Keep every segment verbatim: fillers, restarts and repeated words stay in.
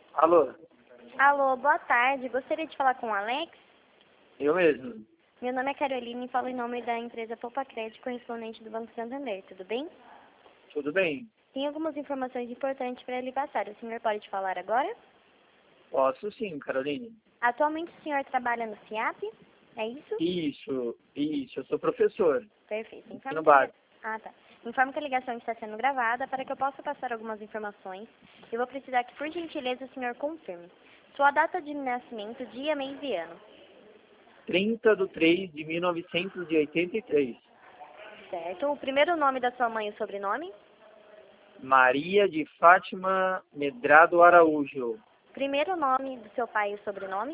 Alô, Alô, boa tarde. Gostaria de falar com o Alex? eu mesmo. Meu nome é Caroline e falo em nome da empresa Poupa Crédito, correspondente do Banco Santander. Tudo bem? Tudo bem? Tem algumas informações importantes para lhe passar. O senhor pode falar agora? Posso sim, Caroline. Atualmente o senhor trabalha no SIAP? É isso? Isso, isso, eu sou professor. Perfeito. Informe No que a bar. liga- Ah, tá. Informe que a ligação está sendo gravada para que eu possa passar algumas informações. Eu vou precisar que, por gentileza, o senhor confirme sua data de nascimento, dia, mês e ano. trinta de três de mil novecentos e oitenta e três. Certo. O primeiro nome da sua mãe e o sobrenome? Maria de Fátima Medrado Araújo. Primeiro nome do seu pai e o sobrenome?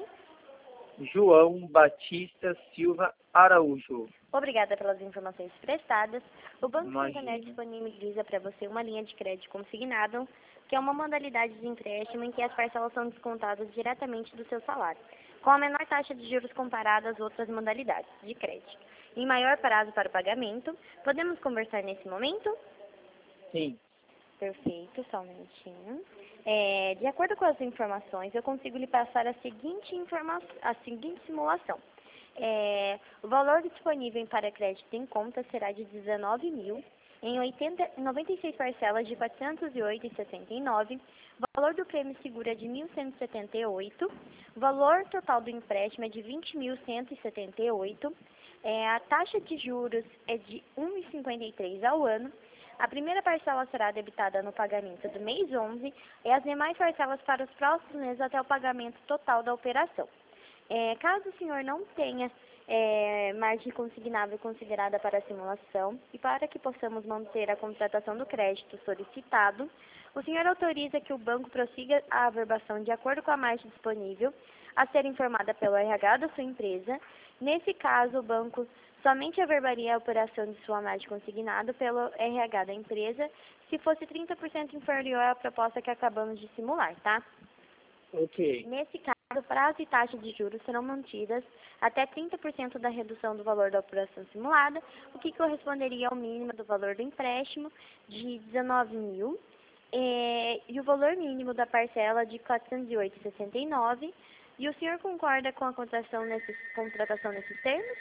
João Batista Silva Araújo. Obrigada pelas informações prestadas. O Banco Imagina. Santander disponibiliza para você uma linha de crédito consignado, que é uma modalidade de empréstimo em que as parcelas são descontadas diretamente do seu salário, com a menor taxa de juros comparada às outras modalidades de crédito. Em maior prazo para o pagamento, podemos conversar nesse momento? Sim, Perfeito, só um minutinho. É, de acordo com as informações, eu consigo lhe passar a seguinte, informa a seguinte simulação. É, o valor disponível para crédito em conta será de dezenove mil em oitenta, noventa e seis parcelas de quatrocentos e oito vírgula sessenta e nove. O valor do prêmio seguro é de mil cento e setenta e oito. O valor total do empréstimo é de vinte mil cento e setenta e oito. É, a taxa de juros é de um vírgula cinquenta e três ao ano. A primeira parcela será debitada no pagamento do mês onze e as demais parcelas para os próximos meses até o pagamento total da operação. É, caso o senhor não tenha é, margem consignável considerada para a simulação e para que possamos manter a contratação do crédito solicitado, o senhor autoriza que o banco prossiga a averbação de acordo com a margem disponível a ser informada pelo R H da sua empresa. Nesse caso, o banco somente averbaria a operação de sua margem consignada pelo R H da empresa se fosse trinta por cento inferior à proposta que acabamos de simular, tá? ok. Nesse caso, prazo e taxa de juros serão mantidas até trinta por cento da redução do valor da operação simulada, o que corresponderia ao mínimo do valor do empréstimo de dezenove mil eh, e o valor mínimo da parcela de quatrocentos e oito vírgula sessenta e nove. E o senhor concorda com a contratação nesses, contratação nesses termos?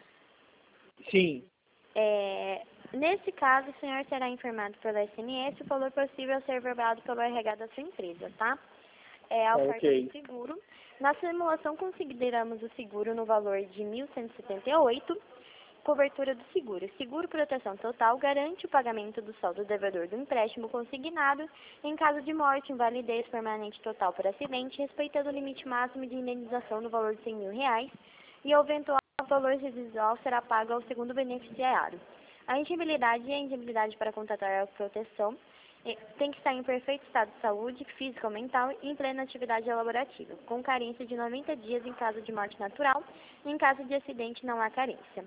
Sim, É, nesse caso, o senhor será informado pelo S M S o valor possível a ser verbado pelo R H da sua empresa, tá? É a oferta ok. do seguro. Na simulação, consideramos o seguro no valor de mil cento e setenta e oito. Cobertura do seguro. Seguro proteção total garante o pagamento do saldo devedor do empréstimo consignado em caso de morte, invalidez permanente total por acidente, respeitando o limite máximo de indenização no valor de cem mil reais e o eventual valor residual será pago ao segundo beneficiário. A elegibilidade e a elegibilidade para contratar a proteção eh, tem que estar em perfeito estado de saúde, física ou mental e em plena atividade laborativa, com carência de noventa dias em caso de morte natural e em caso de acidente não há carência.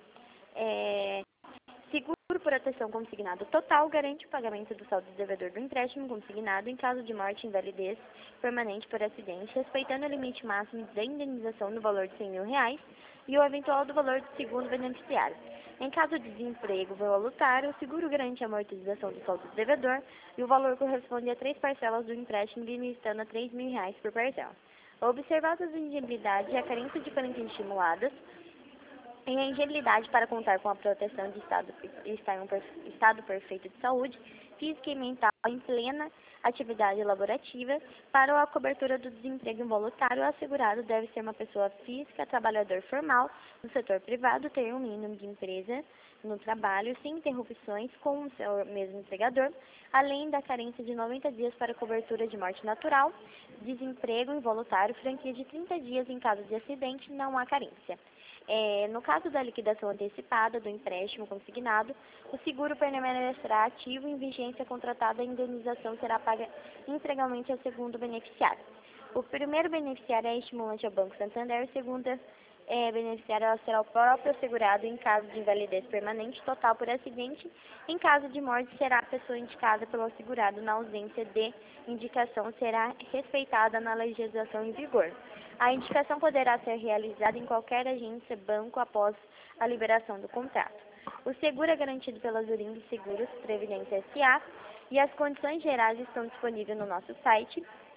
É, seguro proteção consignado total garante o pagamento do saldo devedor do empréstimo consignado em caso de morte e invalidez permanente por acidente, respeitando o limite máximo da indenização no valor de cem mil reais e o eventual do valor do segundo beneficiário. Em caso de desemprego voluntário, o seguro garante a amortização do saldo devedor e o valor corresponde a três parcelas do empréstimo, limitando a três mil reais por parcela. Observadas a individualidade e a carência de garantias estimuladas, tem a ingenuidade para contar com a proteção de estado, estar em um perfe- estado perfeito de saúde, física e mental em plena atividade laborativa. Para a cobertura do desemprego involuntário, o assegurado deve ser uma pessoa física, trabalhador formal, no setor privado, ter um mínimo de empresa no trabalho, sem interrupções com o seu mesmo empregador, além da carência de noventa dias para cobertura de morte natural, desemprego involuntário, franquia de trinta dias em caso de acidente, não há carência. É, no caso da liquidação antecipada do empréstimo consignado, o seguro permanecerá ativo em vigência contratada e a indenização será paga integralmente ao segundo beneficiário. O primeiro beneficiário é estimulante ao Banco Santander, o segundo é, beneficiário será o próprio assegurado em caso de invalidez permanente total por acidente. Em caso de morte, será a pessoa indicada pelo assegurado. Na ausência de indicação, será respeitada na legislação em vigor. A indicação poderá ser realizada em qualquer agência, banco, após a liberação do contrato. O seguro é garantido pela Zurinde Seguros Previdência S A e as condições gerais estão disponíveis no nosso site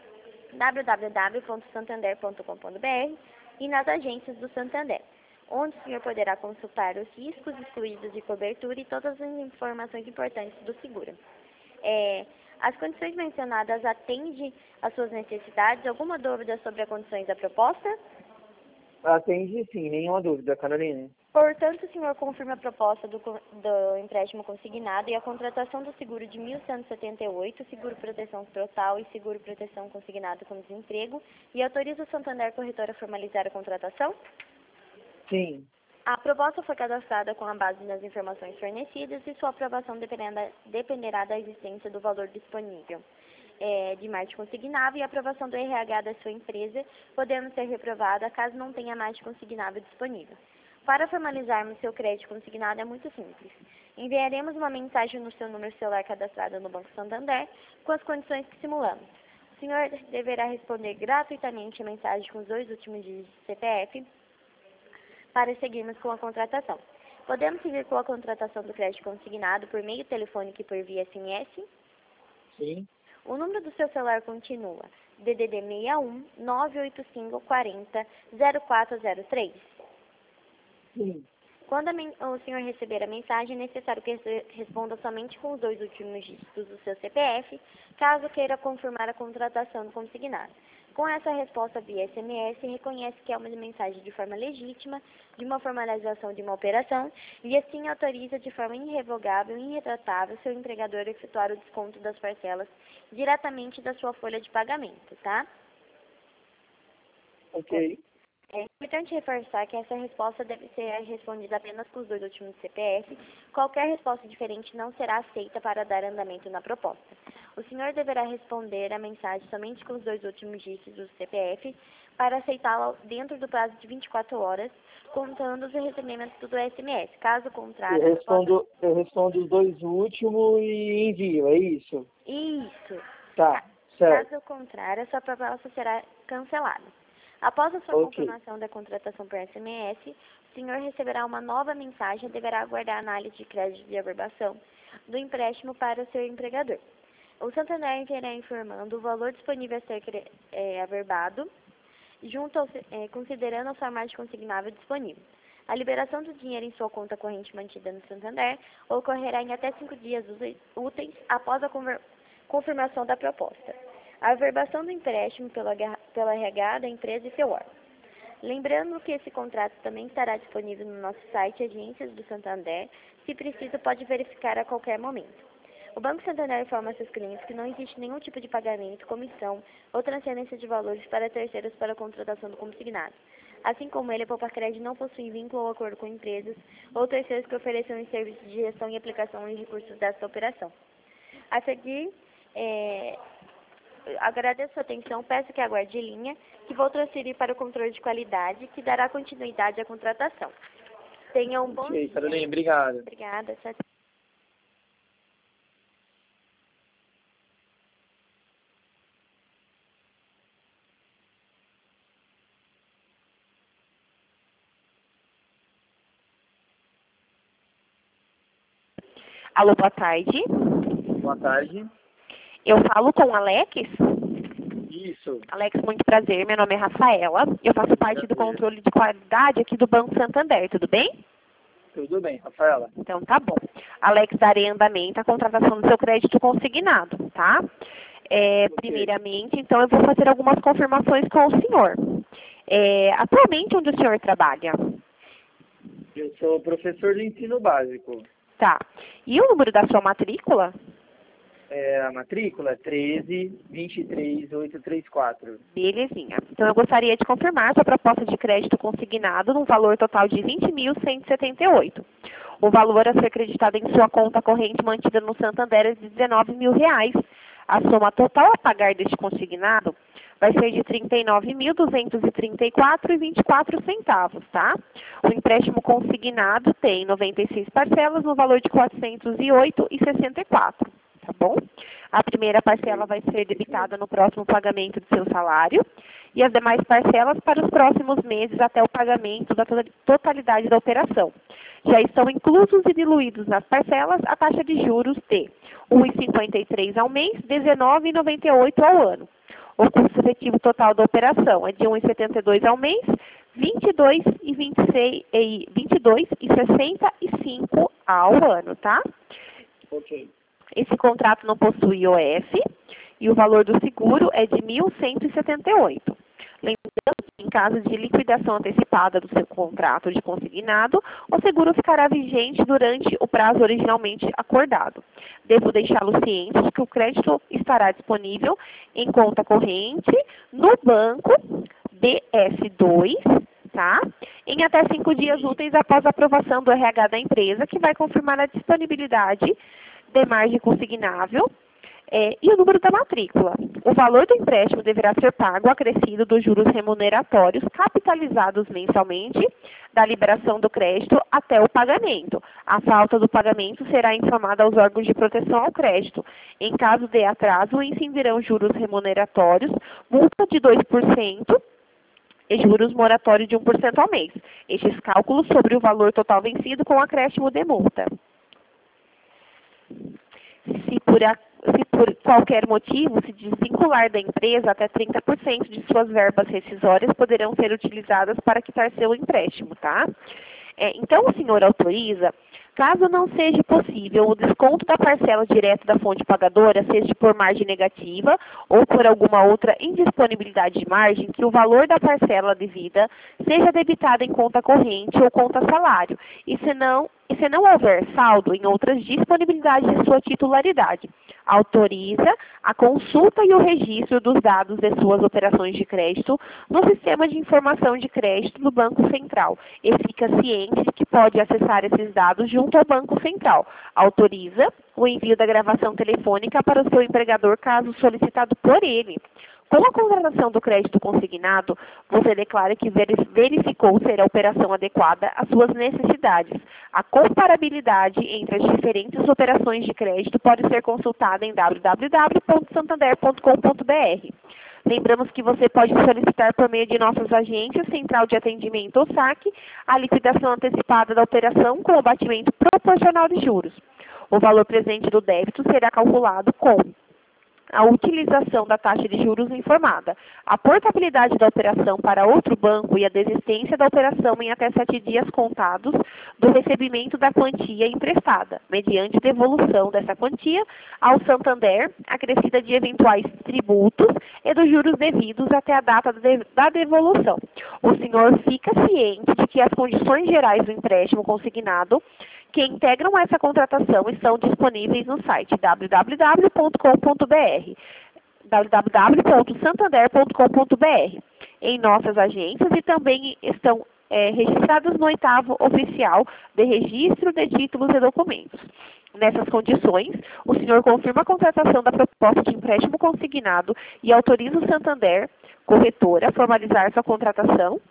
w w w ponto santander ponto com ponto b r e nas agências do Santander, onde o senhor poderá consultar os riscos excluídos de cobertura e todas as informações importantes do seguro. É, as condições mencionadas atendem às suas necessidades? Alguma dúvida sobre as condições da proposta? Atende sim, nenhuma dúvida, Carolina. Portanto, o senhor confirma a proposta do, do empréstimo consignado e a contratação do seguro de mil cento e setenta e oito, seguro proteção total e seguro proteção consignado com desemprego, e autoriza o Santander Corretora a formalizar a contratação? Sim. A proposta foi cadastrada com a base nas informações fornecidas e sua aprovação dependerá, dependerá da existência do valor disponível é, de margem consignável e a aprovação do R H da sua empresa, podendo ser reprovada caso não tenha margem consignável disponível. Para formalizarmos seu crédito consignado é muito simples. Enviaremos uma mensagem no seu número celular cadastrado no Banco Santander com as condições que simulamos. O senhor deverá responder gratuitamente a mensagem com os dois últimos dígitos do C P F para seguirmos com a contratação. Podemos seguir com a contratação do crédito consignado por meio telefônico e por via S M S? Sim. O número do seu celular continua D D D seis um nove oito cinco quatro zero zero quatro zero três. Sim. Quando a o senhor receber a mensagem, é necessário que responda somente com os dois últimos dígitos do seu C P F, caso queira confirmar a contratação do consignado. Com essa resposta via S M S, reconhece que é uma mensagem de forma legítima, de uma formalização de uma operação, e assim autoriza de forma irrevogável e irretratável seu empregador a efetuar o desconto das parcelas diretamente da sua folha de pagamento, tá? Ok. É importante reforçar que essa resposta deve ser respondida apenas com os dois últimos C P F. Qualquer resposta diferente não será aceita para dar andamento na proposta. O senhor deverá responder a mensagem somente com os dois últimos dígitos do C P F para aceitá-la dentro do prazo de vinte e quatro horas, contando os recebimentos do S M S. Caso contrário... Eu respondo, eu respondo os dois últimos e envio, é isso? Isso. Tá, certo. Caso contrário, a sua proposta será cancelada. Após a sua Ok. confirmação da contratação por S M S, o senhor receberá uma nova mensagem e deverá aguardar a análise de crédito de averbação do empréstimo para o seu empregador. O Santander irá informando o valor disponível a ser é, averbado, junto ao, é, considerando a sua margem consignável disponível. A liberação do dinheiro em sua conta corrente mantida no Santander ocorrerá em até cinco dias úteis após a confirmação da proposta. A averbação do empréstimo pelo, pelo R H da empresa e seu órgão. Lembrando que esse contrato também estará disponível no nosso site Agências do Santander. Se preciso, pode verificar a qualquer momento. O Banco Santander informa a seus clientes que não existe nenhum tipo de pagamento, comissão ou transferência de valores para terceiros para a contratação do consignado. Assim como ele, a Poupa Crédito não possui vínculo ou acordo com empresas ou terceiros que ofereçam serviços de gestão e aplicação de recursos desta operação. A seguir, é... agradeço a sua atenção, peço que aguarde em linha, que vou transferir para o controle de qualidade, que dará continuidade à contratação. Tenha um bom Ok, dia. Carolina, obrigado. Obrigada. Tchau, tchau. Alô, boa tarde. Boa tarde. Eu falo com o Alex? Isso. Alex, muito prazer. Meu nome é Rafaela. Eu faço parte do Prazer. controle de qualidade aqui do Banco Santander, tudo bem? Tudo bem, Rafaela. Então tá bom. Alex, darei andamento à contratação do seu crédito consignado, tá? É, Ok. Primeiramente, então eu vou fazer algumas confirmações com o senhor. É, atualmente, onde o senhor trabalha? Eu sou professor de ensino básico. Tá. E o número da sua matrícula? É, a matrícula é treze, vinte e três, oitocentos e trinta e quatro. Belezinha. Então, eu gostaria de confirmar sua proposta de crédito consignado num valor total de vinte mil cento e setenta e oito. O valor a ser creditado em sua conta corrente mantida no Santander é de dezenove mil reais. A soma total a pagar deste consignado vai ser de trinta e nove mil duzentos e trinta e quatro reais e vinte e quatro centavos, tá? O empréstimo consignado tem noventa e seis parcelas no valor de quatrocentos e oito reais e sessenta e quatro centavos. Tá bom? A primeira parcela vai ser debitada no próximo pagamento do seu salário e as demais parcelas para os próximos meses até o pagamento da totalidade da operação. Já estão inclusos e diluídos nas parcelas a taxa de juros de um vírgula cinquenta e três ao mês, dezenove vírgula noventa e oito ao ano. O custo efetivo total da operação é de um real e setenta e dois centavos ao mês, vinte e dois reais e vinte e seis, vinte e dois reais e sessenta e cinco centavos ao ano, tá? Ok. Esse contrato não possui I O F e o valor do seguro é de mil cento e setenta e oito reais. Lembrando que, em caso de liquidação antecipada do seu contrato de consignado, o seguro ficará vigente durante o prazo originalmente acordado. Devo deixá-lo ciente de que o crédito estará disponível em conta corrente no banco D S dois, tá? Em até cinco dias úteis após a aprovação do R H da empresa, que vai confirmar a disponibilidade de margem consignável. É, e o número da matrícula. O valor do empréstimo deverá ser pago acrescido dos juros remuneratórios capitalizados mensalmente da liberação do crédito até o pagamento. A falta do pagamento será informada aos órgãos de proteção ao crédito. Em caso de atraso, incidirão juros remuneratórios, multa de dois por cento e juros moratórios de um por cento ao mês. Estes cálculos sobre o valor total vencido com acréscimo de multa. Se por a Se por qualquer motivo se desvincular da empresa, até trinta por cento de suas verbas rescisórias poderão ser utilizadas para quitar seu empréstimo, tá? É, então, o senhor autoriza, caso não seja possível o desconto da parcela direta da fonte pagadora, seja por margem negativa ou por alguma outra indisponibilidade de margem, que o valor da parcela devida seja debitado em conta corrente ou conta salário, e se não, e se não houver saldo em outras disponibilidades de sua titularidade. Autoriza a consulta e o registro dos dados de suas operações de crédito no Sistema de Informação de Crédito do Banco Central e fica ciente de que pode acessar esses dados junto ao Banco Central. Autoriza o envio da gravação telefônica para o seu empregador caso solicitado por ele. Com a contratação do crédito consignado, você declara que verificou ser a operação adequada às suas necessidades. A comparabilidade entre as diferentes operações de crédito pode ser consultada em w w w ponto santander ponto com ponto b r. Lembramos que você pode solicitar por meio de nossas agências, Central de Atendimento ou saque, a liquidação antecipada da operação com o batimento proporcional de juros. O valor presente do débito será calculado com a utilização da taxa de juros informada, a portabilidade da operação para outro banco e a desistência da operação em até sete dias contados do recebimento da quantia emprestada, mediante devolução dessa quantia ao Santander, acrescida de eventuais tributos e dos juros devidos até a data da devolução. O senhor fica ciente de que as condições gerais do empréstimo consignado que integram essa contratação estão disponíveis no site w w w ponto com ponto b r, w w w ponto santander ponto com ponto b r, em nossas agências e também estão é, registradas no oitavo oficial de registro de títulos e documentos. Nessas condições, o senhor confirma a contratação da proposta de empréstimo consignado e autoriza o Santander, corretora, a formalizar sua contratação?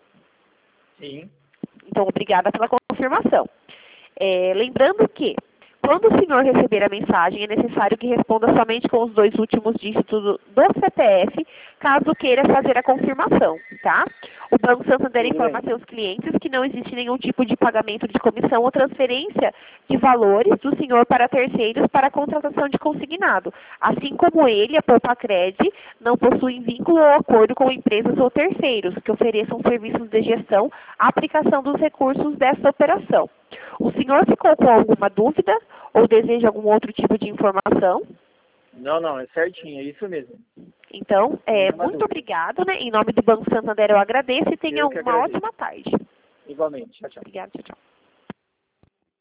Sim. Então, obrigada pela confirmação. É, lembrando que, quando o senhor receber a mensagem, é necessário que responda somente com os dois últimos dígitos do, do C P F, caso queira fazer a confirmação, tá? O Banco Santander informa a seus clientes que não existe nenhum tipo de pagamento de comissão ou transferência de valores do senhor para terceiros para a contratação de consignado, assim como ele, a Poupacred, não possui vínculo ou acordo com empresas ou terceiros que ofereçam serviços de gestão à aplicação dos recursos dessa operação. O senhor ficou com alguma dúvida ou deseja algum outro tipo de informação? Não, não, é certinho, é isso mesmo. Então, é, Nenhuma muito dúvida. obrigado, né? Em nome do Banco Santander eu agradeço e tenha Eu que uma agradeço. ótima tarde. Igualmente. Tchau, tchau. Obrigada, tchau, tchau.